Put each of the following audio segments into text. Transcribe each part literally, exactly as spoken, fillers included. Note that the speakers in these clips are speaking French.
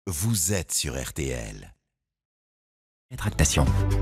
vous êtes sur R T L. Rétractation.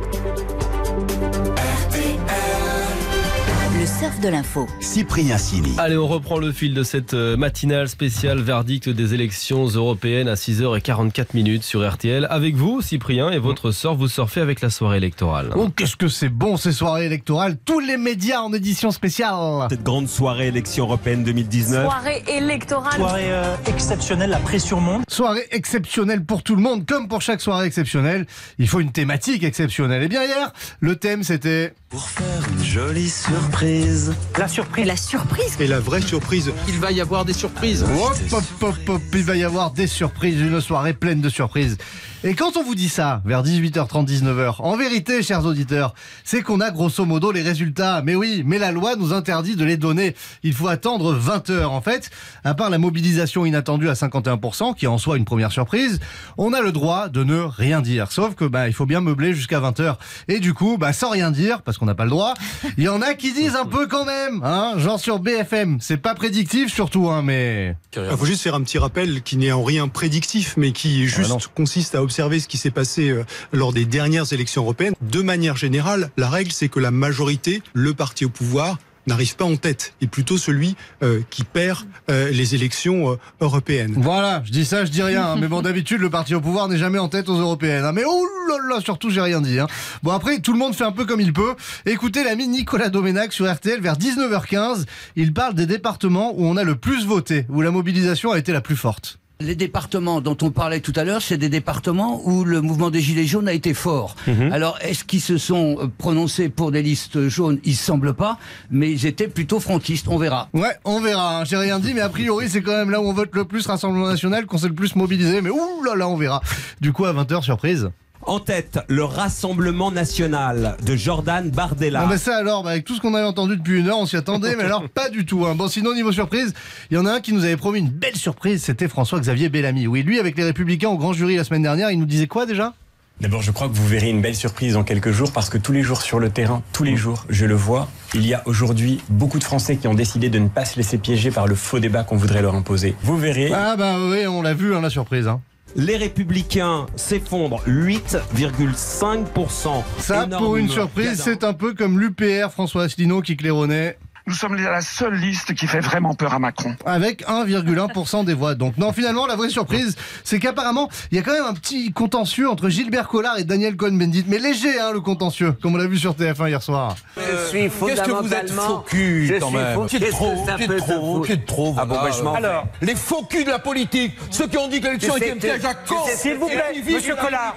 Le surf de l'info. Cyprien Sini. Allez, on reprend le fil de cette matinale spéciale verdict des élections européennes à six heures quarante-quatre minutes sur R T L. Avec vous, Cyprien, et votre sort, vous surfez avec la soirée électorale. Oh, qu'est-ce que c'est bon ces soirées électorales. Tous les médias en édition spéciale. Cette grande soirée élection européenne deux mille dix-neuf. Soirée électorale. Soirée euh, exceptionnelle, la pression monte. Soirée exceptionnelle pour tout le monde. Comme pour chaque soirée exceptionnelle, il faut une thématique exceptionnelle. Et bien hier, le thème c'était... Pour faire une jolie surprise. La surprise. La surprise. Et la vraie surprise. Il va y avoir des surprises. Hop, hop, hop, hop, il va y avoir des surprises, une soirée pleine de surprises. Et quand on vous dit ça, vers dix-huit heures trente, dix-neuf heures, en vérité, chers auditeurs, c'est qu'on a grosso modo les résultats. Mais oui, mais la loi nous interdit de les donner. Il faut attendre vingt heures. En fait, à part la mobilisation inattendue à cinquante et un pour cent, qui est en soi une première surprise, on a le droit de ne rien dire. Sauf que bah, il faut bien meubler jusqu'à vingt heures. Et du coup, bah, sans rien dire, parce qu'on n'a pas le droit, il y en a qui disent un peu quand même, hein, genre sur B F M. C'est pas prédictif surtout, hein, mais... Il faut juste faire un petit rappel qui n'est en rien prédictif, mais qui juste Ah consiste à observer ce qui s'est passé euh, lors des dernières élections européennes. De manière générale, la règle, c'est que la majorité, le parti au pouvoir, n'arrive pas en tête, et plutôt celui euh, qui perd euh, les élections euh, européennes. Voilà, je dis ça, je dis rien. Hein, mais bon, d'habitude, le parti au pouvoir n'est jamais en tête aux européennes. Hein, mais oh là là, surtout, j'ai rien dit. Hein. Bon, après, tout le monde fait un peu comme il peut. Écoutez l'ami Nicolas Doménac sur R T L vers dix-neuf heures quinze. Il parle des départements où on a le plus voté, où la mobilisation a été la plus forte. Les départements dont on parlait tout à l'heure, c'est des départements où le mouvement des Gilets jaunes a été fort. Mmh. Alors, est-ce qu'ils se sont prononcés pour des listes jaunes? Il semble pas, mais ils étaient plutôt frontistes, on verra. Ouais, on verra, hein. J'ai rien dit, mais a priori, c'est quand même là où on vote le plus, Rassemblement National, qu'on s'est le plus mobilisé, mais ouh là là, on verra. Du coup, à vingt heures, surprise. En tête, le Rassemblement National de Jordan Bardella. Non mais ça alors, bah avec tout ce qu'on avait entendu depuis une heure, on s'y attendait, mais alors pas du tout. Hein. Bon, sinon, niveau surprise, il y en a un qui nous avait promis une belle surprise, c'était François-Xavier Bellamy. Oui, lui, avec les Républicains au grand jury la semaine dernière, il nous disait quoi déjà ? D'abord, je crois que vous verrez une belle surprise dans quelques jours, parce que tous les jours sur le terrain, tous les jours, je le vois, il y a aujourd'hui beaucoup de Français qui ont décidé de ne pas se laisser piéger par le faux débat qu'on voudrait leur imposer. Vous verrez... Ah bah oui, on l'a vu, hein, la surprise. Hein. Les Républicains s'effondrent, huit virgule cinq pour cent. Ça, énorme, pour une surprise, c'est un peu comme l'U P R, François Asselineau, qui claironnait. Nous sommes la seule liste qui fait vraiment peur à Macron. Avec un virgule un pour cent des voix. Donc non, finalement, la vraie surprise, c'est qu'apparemment, il y a quand même un petit contentieux entre Gilbert Collard et Daniel Cohn-Bendit. Mais léger, hein, le contentieux, comme on l'a vu sur T F un hier soir. Je suis Qu'est-ce que vous êtes faux cul, quand même. Qui est trop, qui est trop, qui est trop. Ah bon, bah, je m'en Alors, les faux culs de la politique, ceux qui ont dit que l'élection était un piège à con. S'il vous plaît, monsieur Collard.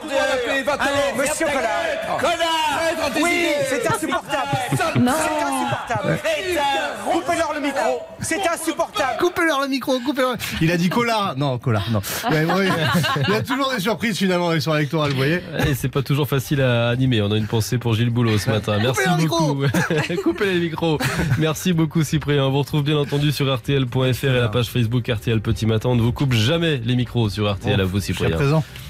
Monsieur Collard. Collard. Oui, c'est insupportable. Non. C'est insupportable. Coupez-leur le micro. C'est insupportable. Coupez-leur le micro, coupez-leur. Il a dit Collard. Non, Collard, non. Ouais, ouais, il y a toujours des surprises finalement avec son électoral, vous voyez. Et c'est pas toujours facile à animer. On a une pensée pour Gilles Boulot ce matin. Merci beaucoup. Coupez les micros. Merci beaucoup, Cyprien. On vous retrouve bien entendu sur R T L point F R et la page Facebook R T L Petit Matin. On ne vous coupe jamais les micros sur R T L. Bon, à vous, Cyprien. Jusqu'à présent.